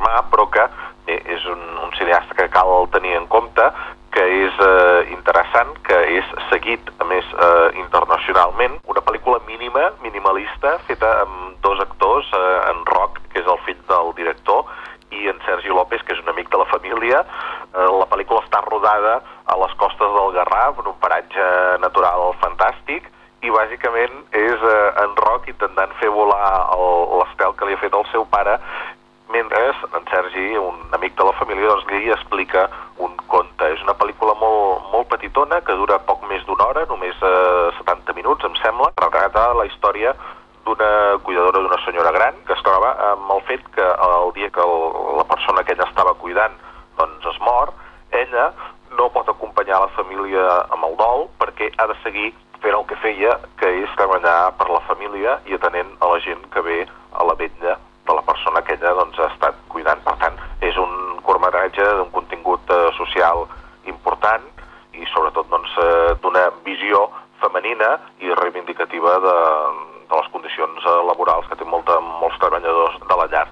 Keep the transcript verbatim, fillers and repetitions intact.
mà, però que bé, és un, un cineasta que cal tenir en compte, que és eh, interessant, que és seguit, a més, eh, internacionalment. Una pel·lícula mínima, minimalista, feta amb dos actors, eh, en Roc, que és el fill del director, i en Sergi López, que és un amic de la família. Eh, la pel·lícula està rodada a les costes del Garraf, en un paratge natural fantàstic, i bàsicament és eh, en Roc intentant fer volar l'estel que li ha fet el seu pare, mentre en Sergi, un amic de la família, doncs, li explica un conte. És una pel·lícula molt, molt petitona, que dura poc més d'una hora, només eh, setanta minuts, em sembla, retrata la història d'una cuidadora d'una senyora gran que es troba amb el fet que el dia que el, la persona que ella estava cuidant doncs es mor, ella no pot acompanyar la família amb el dol perquè ha de seguir fent el que feia, que és treballar per la família i atenent a la gent que ve a la vetlla de la persona que ella doncs, ha estat cuidant. Per tant, és un curtmetratge d'un contingut eh, social important i sobretot doncs, eh, d'una visió femenina i reivindicativa de, de les condicions eh, laborals que té molta, molts treballadors de la llar.